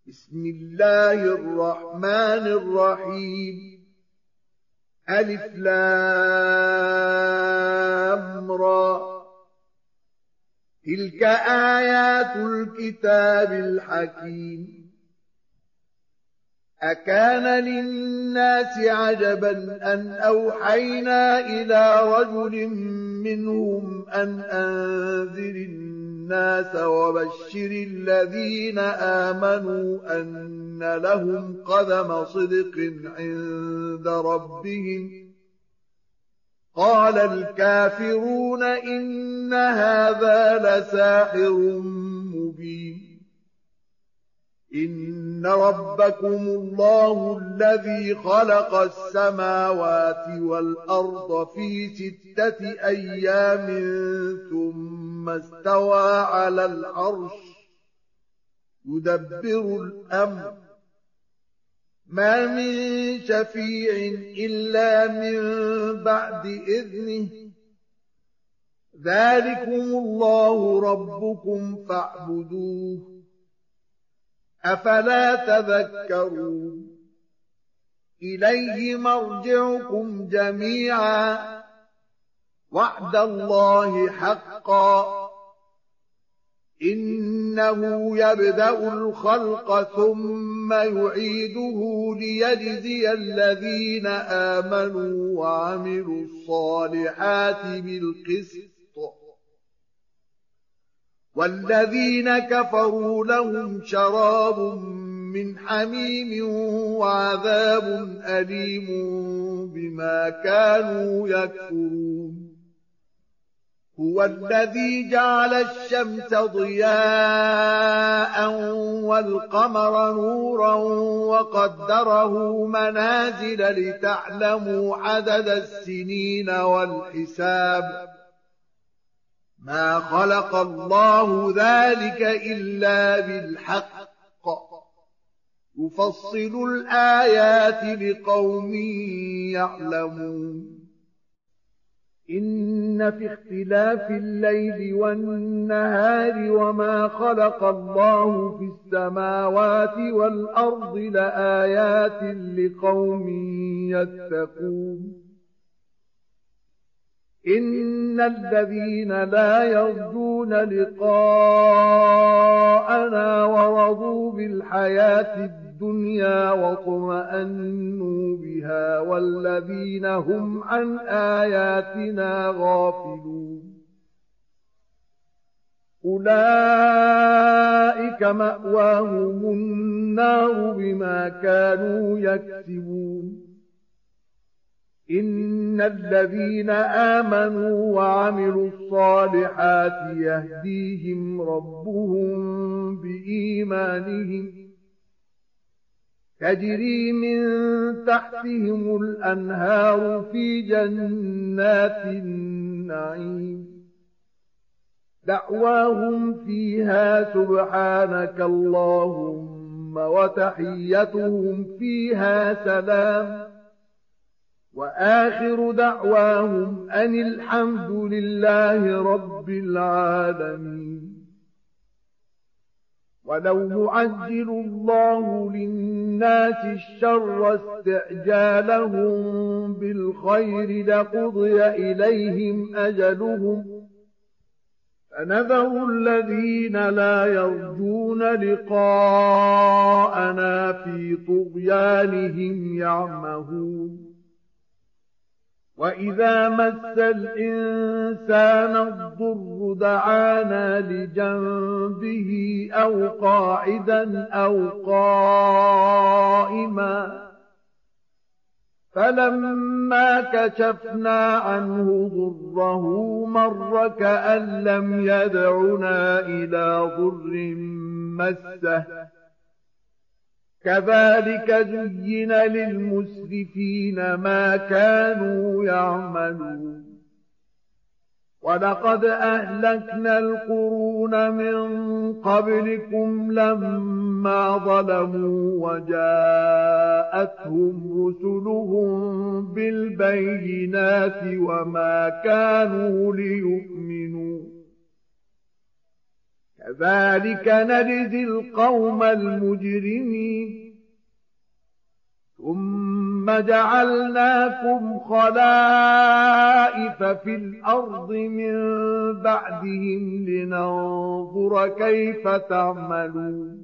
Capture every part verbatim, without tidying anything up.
بسم الله الرحمن الرحيم ألف لام را تلك آيات الكتاب الحكيم أكان للناس عجبا أن أوحينا إلى رجل منهم أن أنذر الناس وبشر الذين آمنوا أن لهم قدم صدق عند ربهم قال الكافرون إن هذا لساحر مبين إن ربكم الله الذي خلق السماوات والأرض في ستة أيام ثم استوى على العرش يدبر الأمر ما من شفيع إلا من بعد إذنه ذلكم الله ربكم فاعبدوه أفلا تذكرون إليه مرجعكم جميعا وعد الله حقا إنه يبدأ الخلق ثم يعيده ليجزي الذين آمنوا وعملوا الصالحات بالقسط والذين كفروا لهم شراب من حميم وعذاب أليم بما كانوا يكفرون هو الذي جعل الشمس ضياء والقمر نورا وقدره منازل لتعلموا عدد السنين والحساب ما خلق الله ذلك إلا بالحق يفصل الآيات لقوم يعلمون إن في اختلاف الليل والنهار وما خلق الله في السماوات والأرض لآيات لقوم يتقون إن الذين لا يرجون لقاءنا ورضوا بالحياة الدنيا واطمأنوا بها والذين هم عن آياتنا غافلون أولئك مأواهم النار بما كانوا يكسبون إن الذين آمنوا وعملوا الصالحات يهديهم ربهم بإيمانهم تجري من تحتهم الأنهار في جنات النعيم دعواهم فيها سبحانك اللهم وتحيتهم فيها سلام وآخر دعواهم أن الحمد لله رب العالمين ولو يعجل الله للناس الشر استعجالهم بالخير لقضي إليهم أجلهم فنذر الذين لا يرجون لقاءنا في طغيانهم يعمهون وإذا مس الإنسان الضر دعانا لجنبه أو قاعدا أو قائما فلما كشفنا عنه ضره مر كأن لم يدعنا إلى ضر مسه كذلك زين للمسرفين ما كانوا يعملون ولقد أهلكنا القرون من قبلكم لما ظلموا وجاءتهم رسلهم بالبينات وما كانوا ليؤمنوا كذلك نجزي القوم المجرمين ثم جعلناكم خلائف في الأرض من بعدهم لننظر كيف تعملون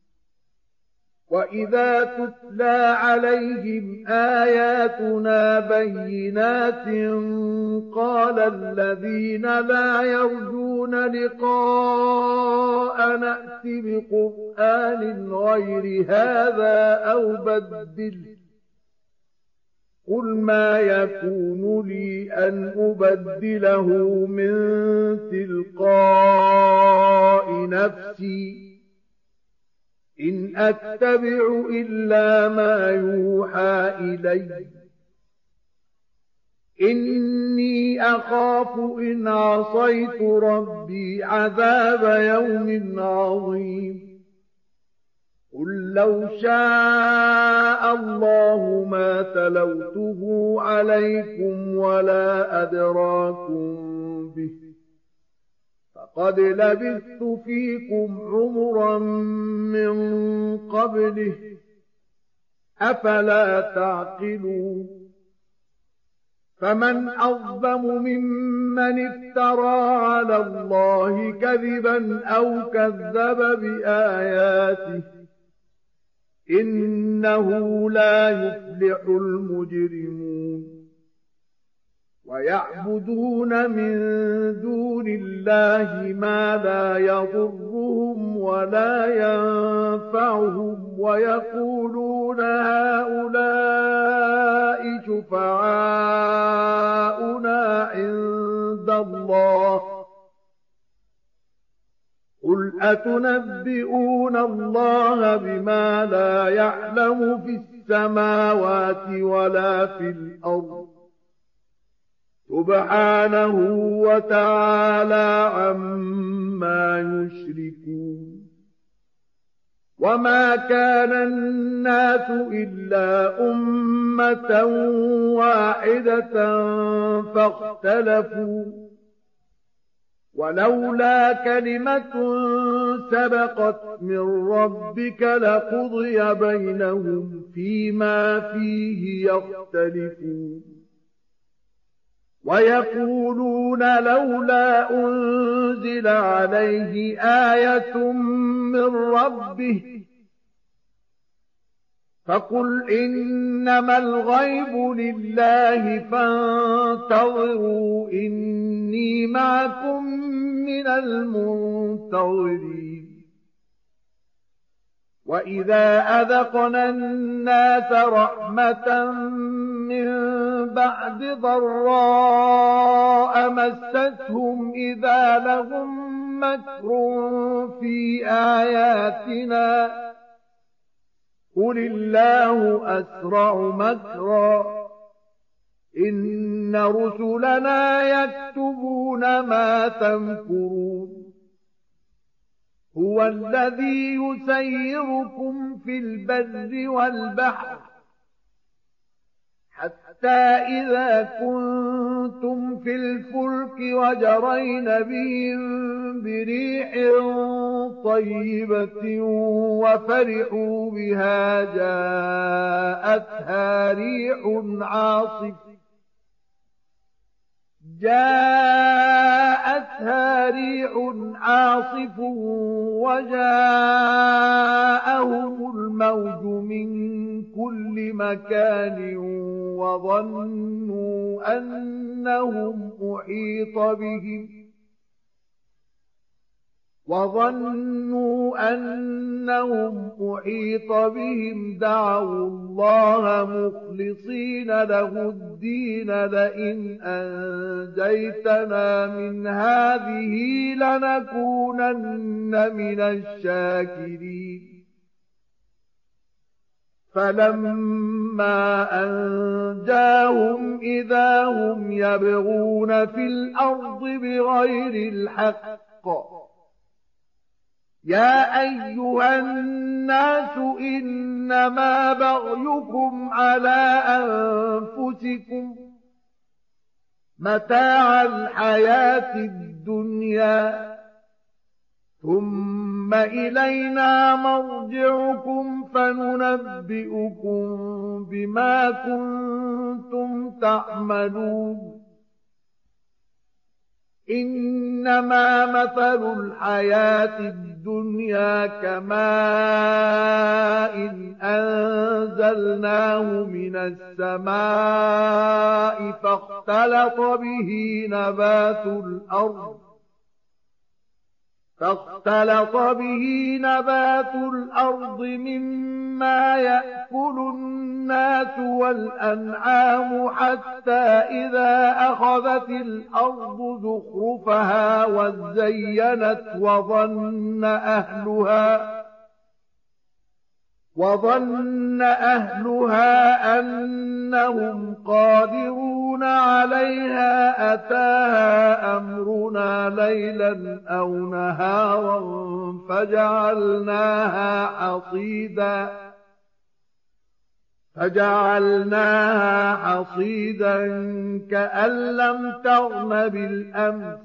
وإذا تتلى عليهم آياتنا بينات قال الذين لا يرجون لقاء نأت بقرآن غير هذا أو بدل قل ما يكون لي أن أبدله من تلقاء نفسي إن أتبع إلا ما يوحى إلي إني أخاف إن عصيت ربي عذاب يوم عظيم قل لو شاء الله ما تلوته عليكم ولا أدراكم به قد لبثت فيكم عمرا من قبله أفلا تعقلون فمن أظلم ممن افترى على الله كذبا أو كذب بآياته إنه لا يفلح المجرمون ويعبدون من دون الله ما لا يضرهم ولا ينفعهم ويقولون هؤلاء شفعاؤنا عند الله قل أتنبئون الله بما لا يعلم في السماوات ولا في الأرض سبحانه وتعالى عما يشركون وما كان الناس إلا أمة واحدة فاختلفوا ولولا كلمة سبقت من ربك لقضي بينهم فيما فيه يختلفون ويقولون لولا أنزل عليه آية من ربه فقل إنما الغيب لله فانتظروا إني معكم من المنتظرين وإذا أذقنا الناس رحمة من بعد ضراء مستهم إذا لهم مكر في آياتنا قل الله أسرع مكرا إن رسلنا يكتبون ما تمكرون هو الذي يسيركم في البر والبحر حتى إذا كنتم في الفلك وجرين بهم بريح طيبة وفرحوا بها جاءتها ريح عاصف جاءتها ريح عاصف وجاءهم الموج من كل مكان وظنوا أنهم أحيط بهم وظنوا أنهم أحيط بهم دعوا الله مخلصين له الدين لئن أنجيتنا من هذه لنكونن من الشاكرين فلما أنجاهم إذا هم يبغون في الأرض بغير الحق يا أيها الناس إنما بغيكم على أنفسكم متاع الحياة الدنيا ثم إلينا مرجعكم فننبئكم بما كنتم تعملون إنما مثل الحياة الدنيا كماء أنزلناه من السماء فاختلط به نبات الأرض فاختلط به نبات الأرض مما يأكل الناس والأنعام حتى إذا أخذت الأرض زخرفها وزينت وظن أهلها وظن أهلها أنهم قادرون عليها أتاها أمرنا ليلا أو نهارا فجعلناها حصيدا فجعلناها حصيدا كأن لم تغن بالأمس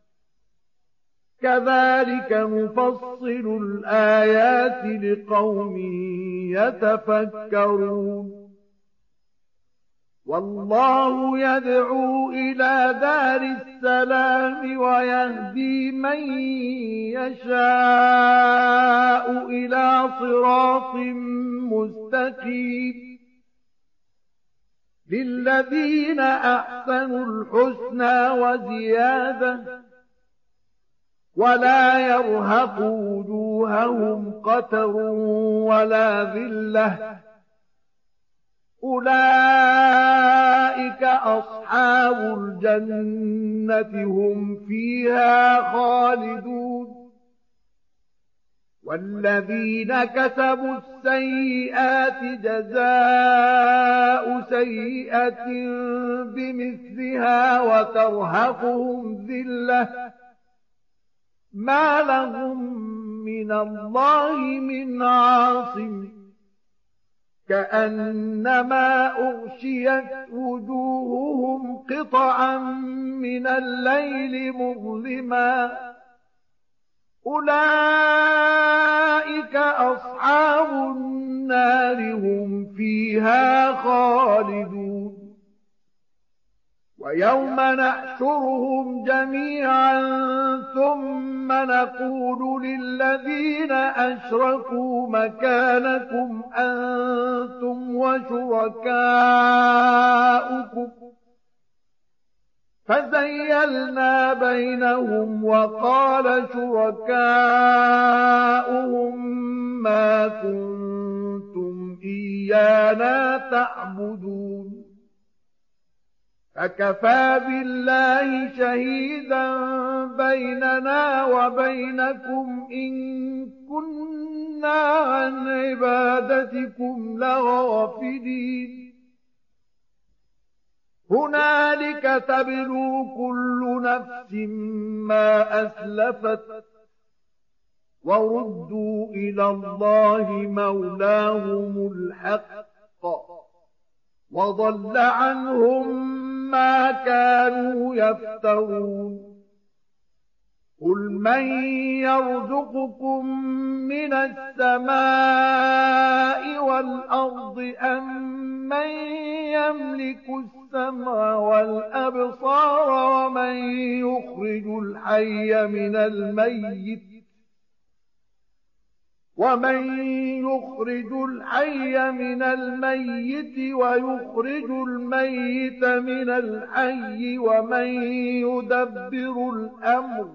كذلك نفصل الآيات لقوم يتفكرون والله يدعو إلى دار السلام ويهدي من يشاء إلى صراط مستقيم للذين أحسنوا الحسنى وزيادة ولا يرهق وجوههم قتر ولا ذلة أولئك أصحاب الجنة هم فيها خالدون والذين كسبوا السيئات جزاء سيئة بمثلها وترهقهم ذلة ما لهم من الله من عاصم كأنما أغشيت وجوههم قطعا من الليل مظلما أولئك أصحاب النار هم فيها خالدون ويوم نحشرهم جميعا ثم نقول للذين أشركوا مكانكم أنتم وشركاؤكم فزيلنا بينهم وقال شركاؤهم ما كنتم إيانا تعبدون فكفى بالله شهيدا بيننا وبينكم إن كنا عن عبادتكم لغافلين هنالك تبلو كل نفس ما أسلفت وردوا إلى الله مولاهم الحق وضل عنهم ما كانوا يفترون قل من يرزقكم من السماء والأرض أم من يملك السمع والأبصار ومن يخرج الحي من الميت ومن يخرج الحي من الميت ويخرج الميت من الحي ومن يدبر الأمر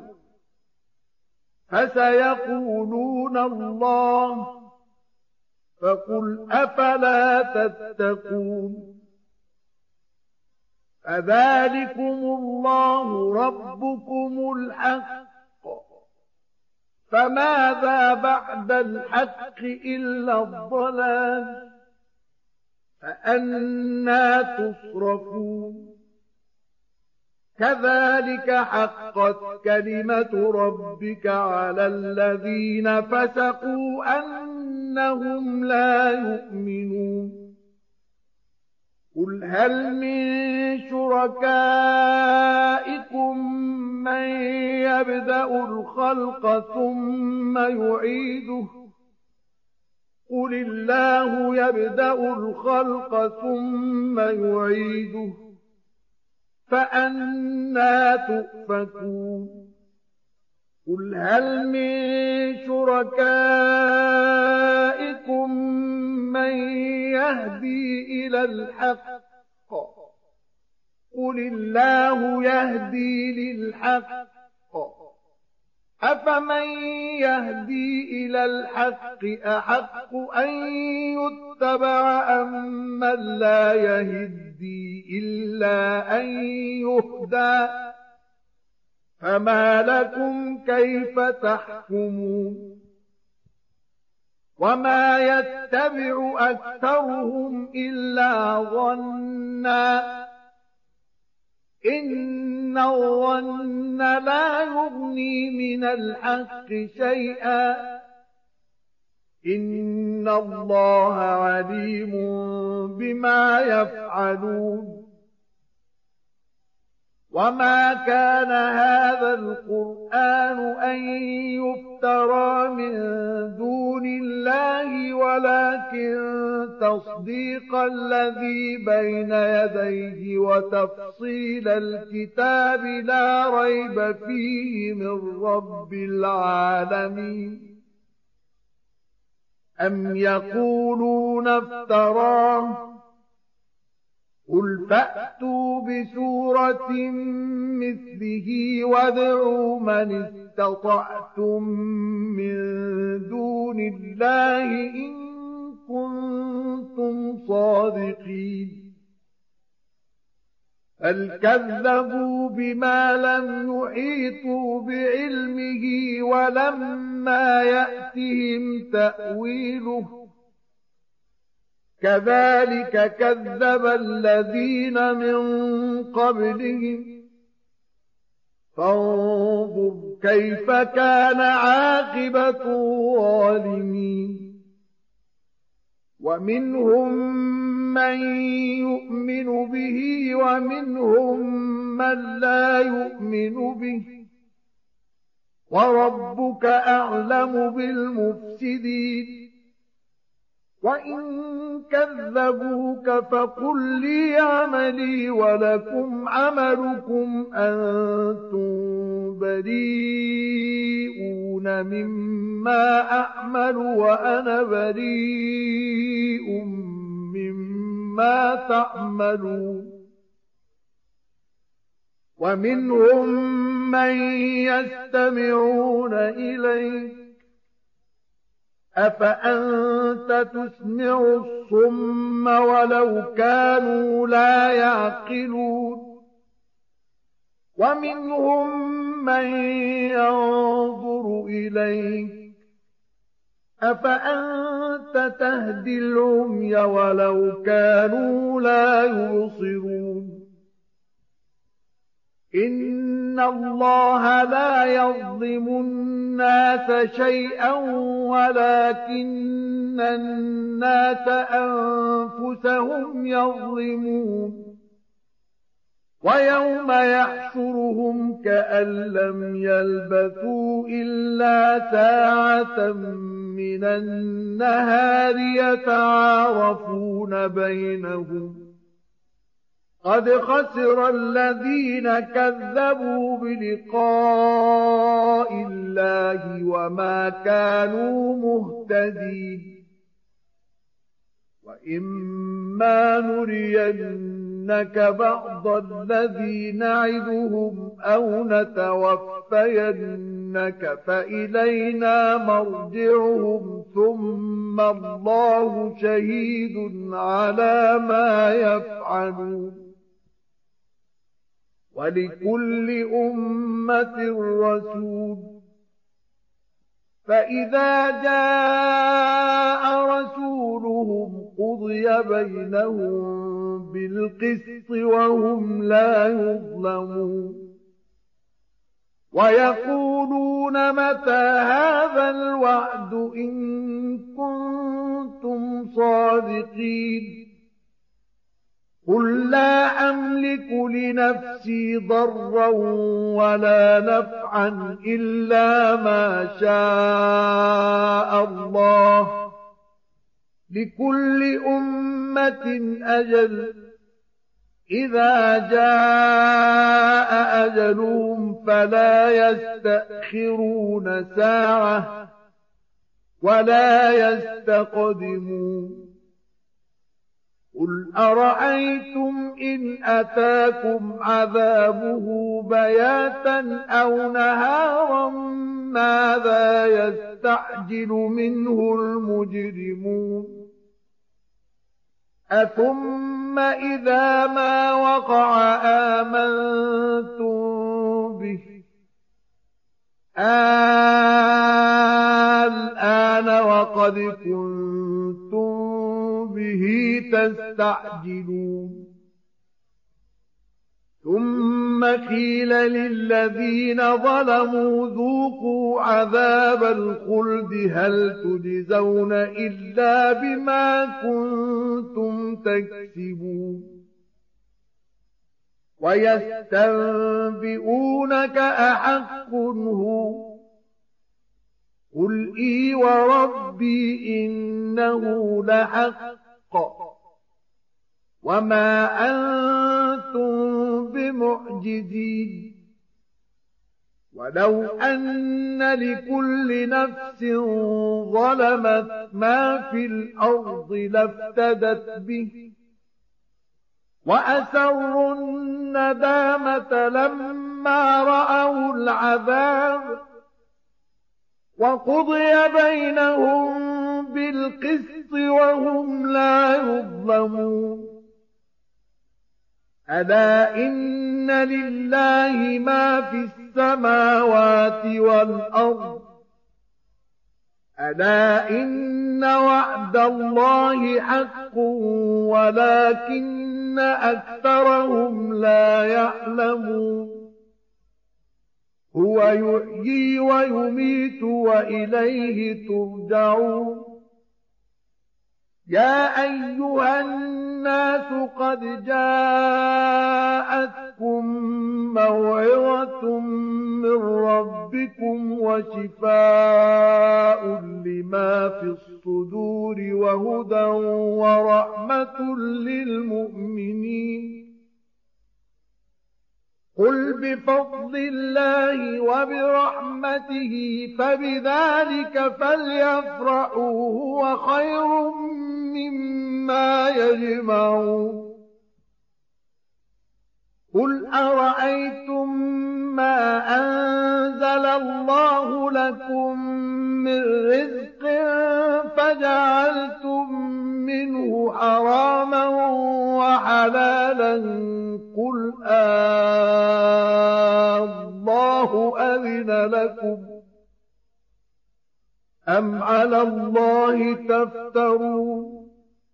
فسيقولون الله فقل أفلا تتقون فذلكم الله ربكم الحق فماذا بعد الحق إلا الضلال فأنى تصرفون كذلك حقت كلمة ربك على الذين فسقوا أنهم لا يؤمنون قل هل من شركائكم من يبدأ الخلق ثم يعيده قل الله يبدأ الخلق ثم يعيده فأنى تؤفكون قل هل من شركائكم من يهدي إلى الحق قل الله يهدي للحق أفمن يهدي إلى الحق أحق أن يتبع أم من لا يهدي إلا أن يهدى فما لكم كيف تحكمون وما يتبع أكثرهم إلا ظنًّا إن الظن لا يغني من الحق شيئا إن الله عليم بما يفعلون وما كان هذا القرآن أن يفترى من دون الله ولكن تصديق الذي بين يديه وتفصيل الكتاب لا ريب فيه من رب العالمين أم يقولون افتراه قل فأتوا بسورة مثله وادعوا من استطعتم من دون الله إن كنتم صادقين بل كذبوا بما لم يحيطوا بعلمه ولما يأتهم تأويله كذلك كذب الذين من قبلهم فانظر كيف كان عاقبة الظالمين ومنهم من يؤمن به ومنهم من لا يؤمن به وربك أعلم بالمفسدين وإن كذبوك فقل لي عملي ولكم عملكم أنتم بريئون مما أعمل وأنا بريء مما تعملون ومنهم من يستمعون إليك أفأنت تسمع الصم ولو كانوا لا يعقلون ومنهم من ينظر إليك أفأنت تهدي العمي ولو كانوا لا يبصرون إن الله لا يظلم الناس شيئا ولكن الناس أنفسهم يظلمون ويوم يحشرهم كأن لم يلبثوا إلا ساعة من النهار يتعارفون بينهم قد خسر الذين كذبوا بلقاء الله وما كانوا مهتدين وإما نرينك بعض الذي نعدهم أو نتوفينك فإلينا مرجعهم ثم الله شهيد على ما يفعلون ولكل أمة رسول فإذا جاء رسولهم قضي بينهم بالقسط وهم لا يظلمون ويقولون متى هذا الوعد إن كنتم صادقين قل لا أملك لنفسي ضرا ولا نفعا إلا ما شاء الله، لكل أمة أجل، إذا جاء أجلهم فلا يستأخرون ساعة ولا يستقدمون. قل أرأيتم إن أتاكم عذابه بياتا أو نهارا ماذا يستعجل منه المجرمون؟ أثم إذا ما وقع آمنتم به الآن وقد كنتم به تستعجلون. ثم قيل للذين ظلموا ذوقوا عذاب الخلد هل تجزون إلا بما كنتم تكسبون. ويستنبئونك أحق هو؟ قل إي وربي إنه لحق وما أنتم بمعجزين. ولو أن لكل نفس ظلمت ما في الأرض لافتدت به وأسروا الندامة لما رأوا العذاب وقضي بينهم بالقسط وهم لا يظلمون. ألا إن لله ما في السماوات والأرض، ألا إن وعد الله حق ولكن أكثرهم لا يعلمون. هو يحيي ويميت وإليه ترجعون. يا أيها الناس قد جاءتكم موعظة من ربكم وشفاء لما في الصدور وهدى ورحمة للمؤمنين. قل بفضل الله وبرحمته فبذلك فليفرحوا هو خير مما يجمعون. قل أرأيتم ما أنزل الله لكم من رزق فجعلتم منه حراما وحلالا قل الله أذن لكم أم على الله تفترون.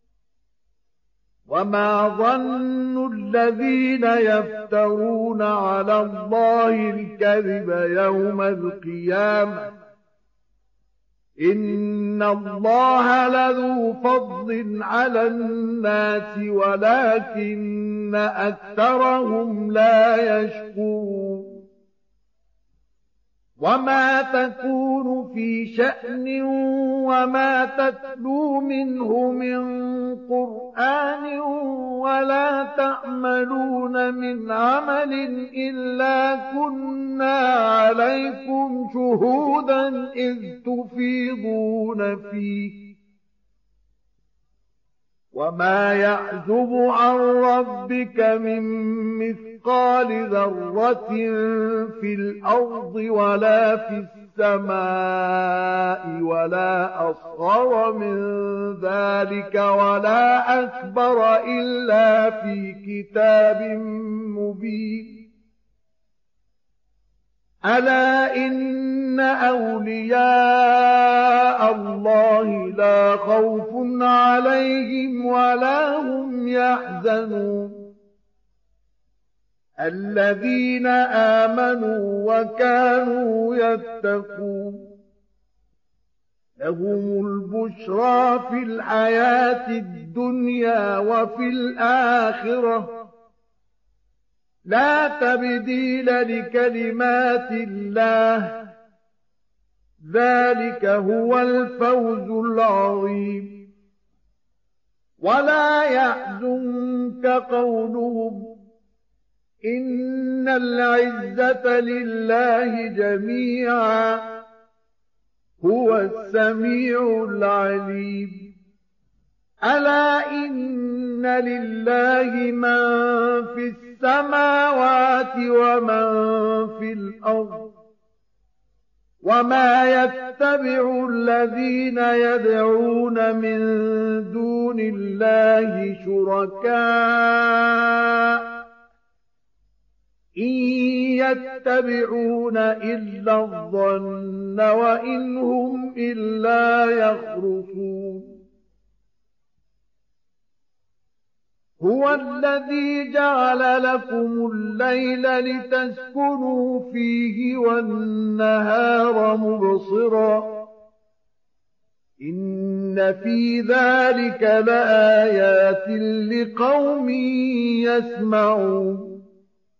وما ظن الذين يفترون على الله الكذب يوم القيامة إن الله لذو فضل على الناس ولكن أكثرهم لا يشكرون. وما تكون في شأن وما تتلو منه من قرآن ولا تعملون من عمل إلا كنا عليكم شهودا إذ تفيضون فيه. وما يعزب عن ربك من مثقال ذرة في الأرض ولا في السماء ولا أصغر من ذلك ولا أكبر إلا في كتاب مبين. ألا إن أولياء الله لا خوف عليهم ولا هم يحزنون الذين آمنوا وكانوا يتقون. لهم البشرى في الحياة الدنيا وفي الآخرة لا تبديل لكلمات الله ذلك هو الفوز العظيم ولا يحزنك قولهم إن العزة لله جميعا هو السميع العليم ألا إن لله من في السماوات ومن في الأرض وما يتبع الذين يدعون من دون الله شركاء إن يتبعون إلا الظن وإن هم إلا يخرصون هو الذي جعل لكم الليل لتسكنوا فيه والنهار مبصرا إن في ذلك لآيات لقوم يسمعون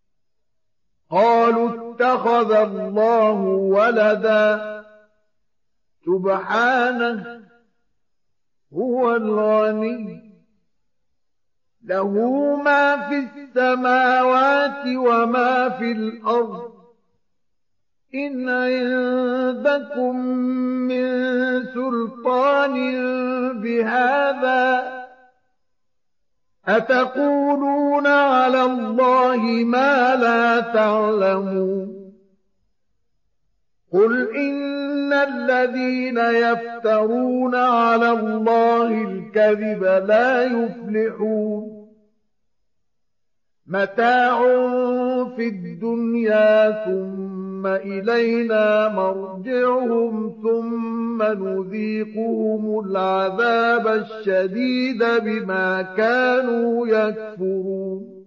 قالوا اتخذ الله ولدا سبحانه هو الغني له ما في السماوات وما في الأرض إن عندكم من سلطان بهذا أتقولون على الله ما لا تعلمون قل إن الذين يفترون على الله الكذب لا يفلحون متاع في الدنيا ثم إلينا مرجعهم ثم نذيقهم العذاب الشديد بما كانوا يكفرون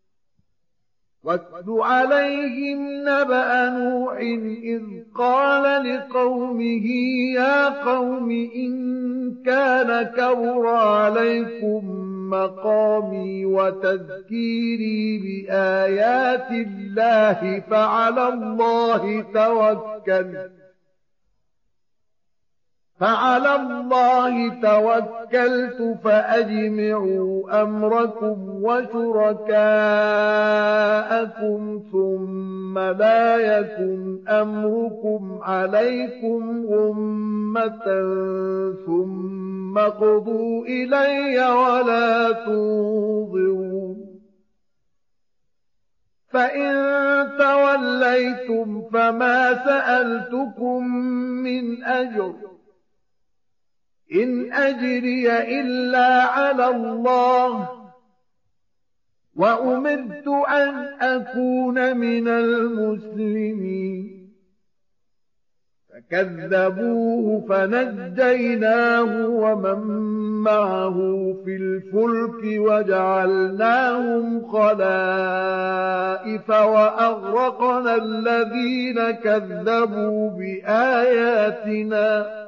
واتل عليهم نبأ نوح إذ قال لقومه يا قوم إن كان كبر عليكم مقامي وتذكيري بآيات الله فعلى الله توكل فعلى الله توكلت فأجمعوا أمركم وشركاءكم ثم لا يكن أمركم عليكم غمة ثم قضوا إلي ولا تنظرون فإن توليتم فما سألتكم من أجر إن أجري إلا على الله وأمرت أن أكون من المسلمين فكذبوه فنجيناه ومن معه في الفلك وجعلناهم خلائف وأغرقنا الذين كذبوا بآياتنا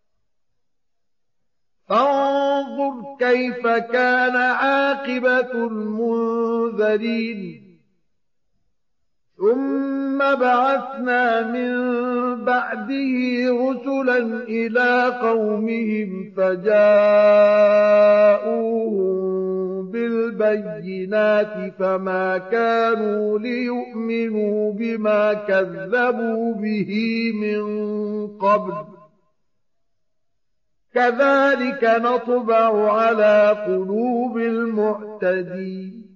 فانظر كيف كان عاقبة المنذرين ثم بعثنا من بعده رسلا إلى قومهم فجاءوهم بالبينات فما كانوا ليؤمنوا بما كذبوا به من قبل كذلك نطبع على قلوب المعتدين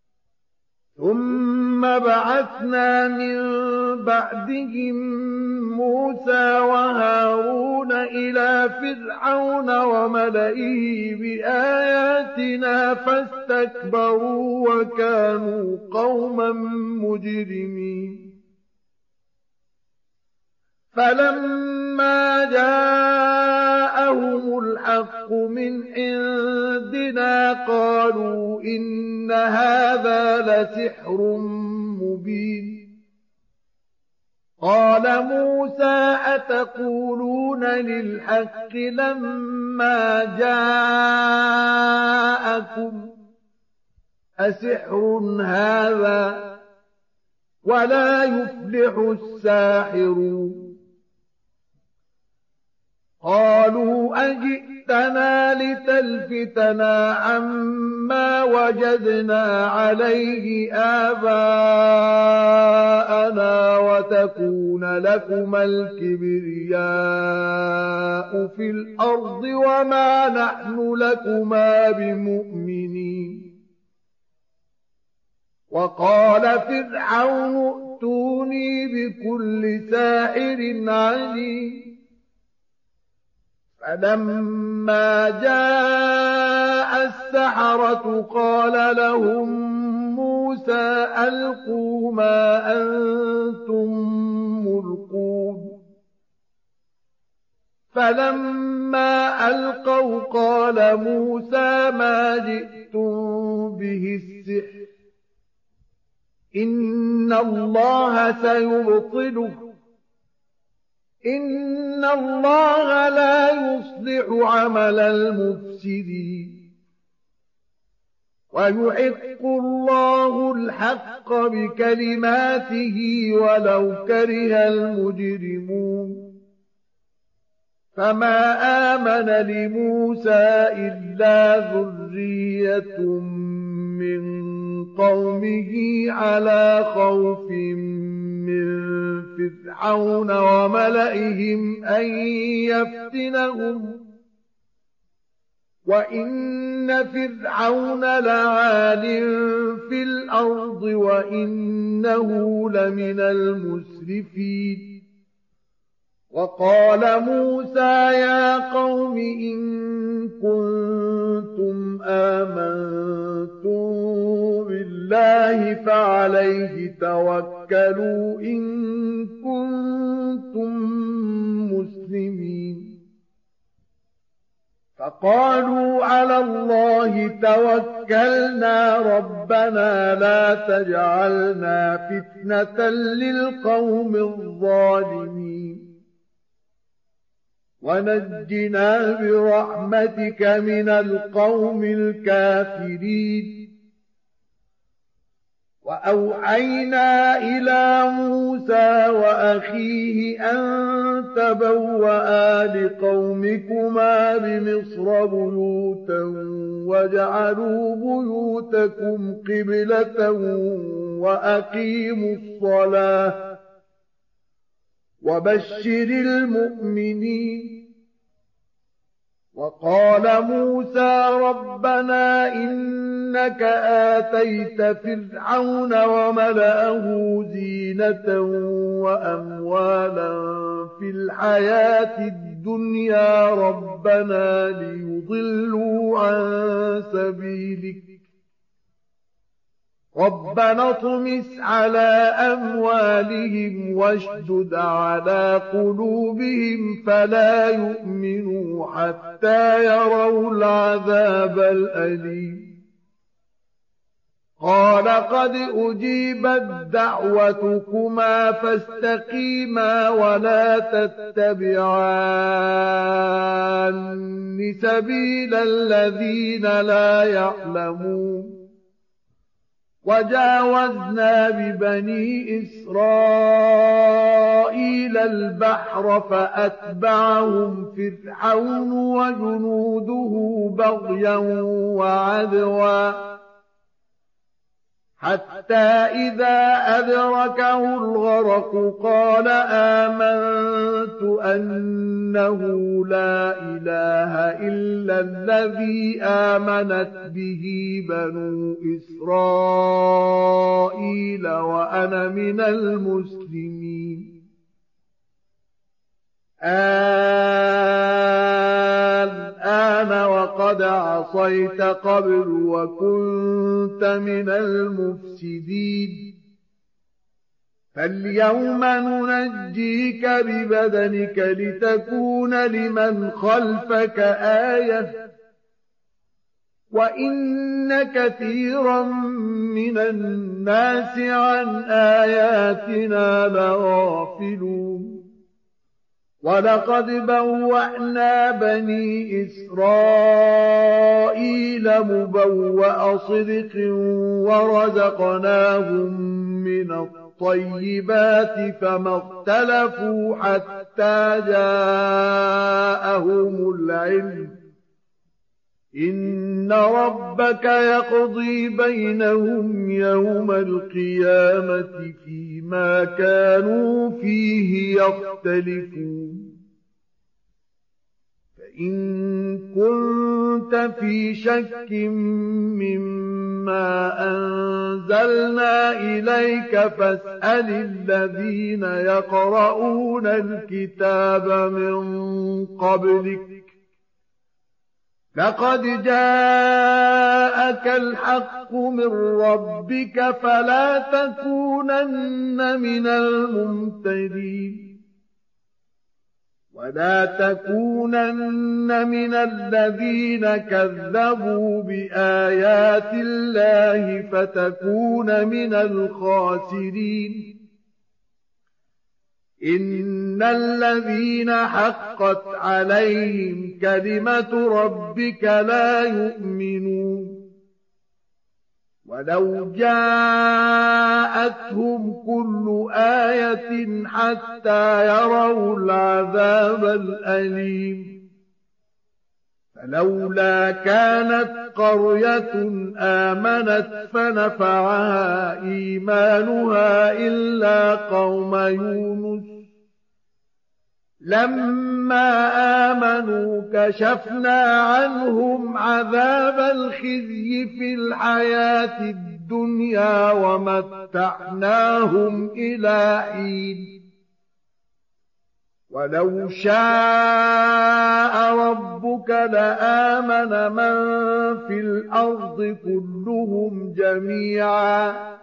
ثم بعثنا من بعدهم موسى وهارون إلى فرعون وملئه بآياتنا فاستكبروا وكانوا قوما مجرمين فلما جاءهم الحق من عندنا قالوا إن هذا لسحر مبين قال موسى أتقولون للحق لما جاءكم أسحر هذا ولا يفلح الساحرون قالوا أجئتنا لتلفتنا عما وجدنا عليه آباءنا وتكون لكما الكبرياء في الأرض وما نحن لكما بمؤمنين وقال فرعون ائتوني بكل ساحر عليم فلما جاء السحرة قال لهم موسى ألقوا ما أنتم ملقون فلما ألقوا قال موسى ما جئتم به السحر إن الله سيبطله إن الله لا يصلح عمل المفسدين ويحق الله الحق بكلماته ولو كره المجرمون فما آمن لموسى إلا ذرية من قومه على خوف من فرعون وملئهم أن يفتنهم وإن فرعون لعال في الأرض وإنه لمن المسرفين وقال موسى يا قوم إن كنتم آمنتم بالله فعليه توكلوا إن كنتم مسلمين فقالوا على الله توكلنا ربنا لا تجعلنا فتنة للقوم الظالمين ونجنا برحمتك من القوم الكافرين وأوحينا إلى موسى وأخيه أن تبوأ لقومكما بمصر بيوتا واجعلوا بيوتكم قبلة وأقيموا الصلاة وبشر المؤمنين وقال موسى ربنا إنك آتيت فرعون وملأه زينة وأموالا في الحياة الدنيا ربنا ليضلوا عن سبيلك ربنا اطمس على أموالهم واشدد على قلوبهم فلا يؤمنوا حتى يروا العذاب الأليم قال قد أجيبت دعوتكما فاستقيما ولا تتبعان سبيل الذين لا يعلمون وجاوزنا ببني إسرائيل البحر فأتبعهم فرعون وجنوده بغيا وعدوا حتى إذا أدركه الغرق قال آمنت أنه لا إله إلا الذي آمنت به بنو إسرائيل وأنا من المسلمين الآن وقد عصيت قبل وكنت من المفسدين فاليوم ننجيك ببدنك لتكون لمن خلفك آية وَإِنَّ كَثِيرًا مِنَ النَّاسِ عَنْ آيَاتِنَا لَغَافِلُونَ وَلَقَدْ بَوَّأْنَا بَنِي إِسْرَائِيلَ مُبَوَّأَ صِدْقٍ وَرَزَقْنَاهُم مِّنَ الطَّيِّبَاتِ فَمَا اخْتَلَفُوا حَتَّىٰ جَاءَهُمُ الْعِلْمُ إِنَّ رَبَّكَ يَقْضِي بَيْنَهُمْ يَوْمَ الْقِيَامَةِ فِيمَا كَانُوا فِيهِ يَخْتَلِفُونَ فَإِن كُنتَ فِي شَكٍّ مِّمَّا أَنزَلْنَا إِلَيْكَ فَاسْأَلِ الَّذِينَ يَقْرَؤُونَ الْكِتَابَ مِن قَبْلِكَ لقد جاءك الحق من ربك فلا تكونن من الممترين ولا تكونن من الذين كذبوا بآيات الله فتكون من الخاسرين إن الذين حقت عليهم كلمة ربك لا يؤمنون ولو جاءتهم كل آية حتى يروا العذاب الأليم فلولا كانت قرية آمنت فنفعها إيمانها إلا قوم يونس لما آمنوا كشفنا عنهم عذاب الخزي في الحياة الدنيا ومتعناهم إلى حين ولو شاء ربك لآمن من في الأرض كلهم جميعا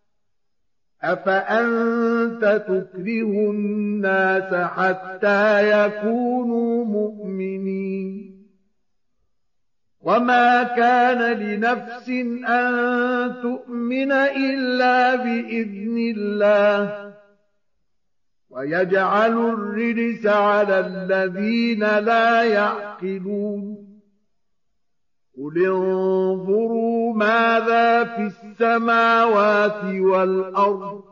أفأنت تكره الناس حتى يكونوا مؤمنين وما كان لنفس أن تؤمن إلا بإذن الله ويجعل الرجس على الذين لا يعقلون قل انظروا ماذا في السماوات والأرض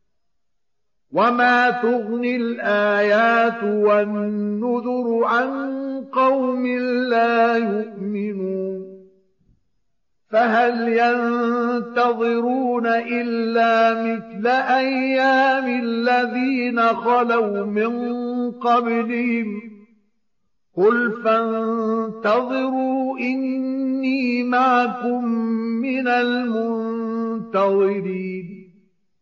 وما تغني الآيات والنذر عن قوم لا يؤمنون فهل ينتظرون إلا مثل أيام الذين خلوا من قبلهم قل فانتظروا إني معكم من المنتظرين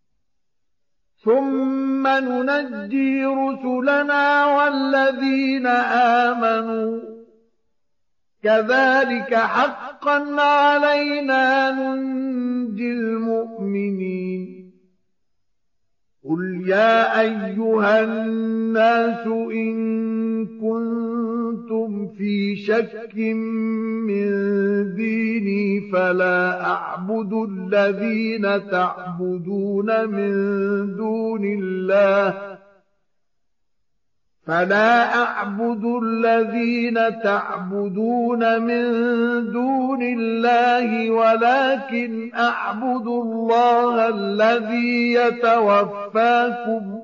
ثم ننجي رسلنا والذين آمنوا كذلك حقا علينا ننجي المؤمنين قل يا أيها الناس إن كنتم في شك من ديني فلا أعبد الذين تعبدون من دون الله فلا أعبد الذين تعبدون من دون الله ولكن أعبد الله الذي يتوفاكم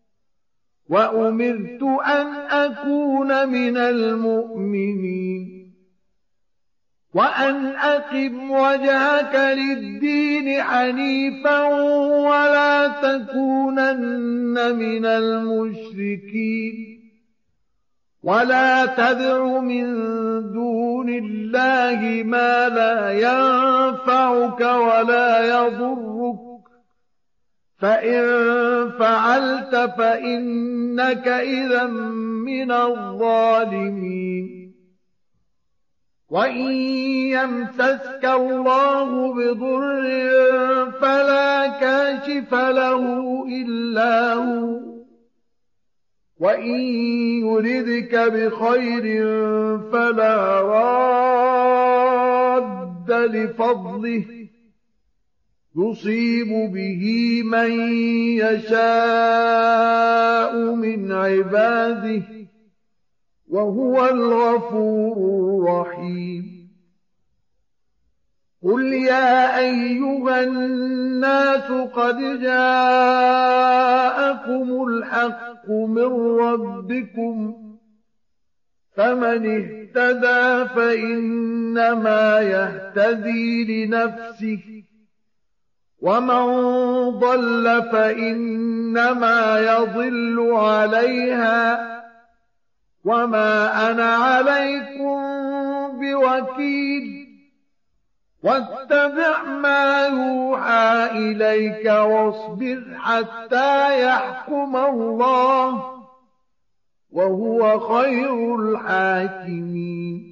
وأمرت أن أكون من المؤمنين وأن أقم وجهك للدين حنيفا ولا تكونن من المشركين ولا تدع من دون الله ما لا ينفعك ولا يضرك فإن فعلت فإنك إذا من الظالمين وإن يمسسك الله بضر فلا كاشف له إلا هو وإن يردك بخير فلا راد لفضله يصيب به من يشاء من عباده وهو الغفور الرحيم قل يا أيها الناس قد جاءكم الحق من ربكم فمن اهتدى فإنما يهتدي لنفسه ومن ضل فإنما يضل عليها وما أنا عليكم بوكيل واتبع ما يوحى إليك واصبر حتى يحكم الله وهو خير الحاكمين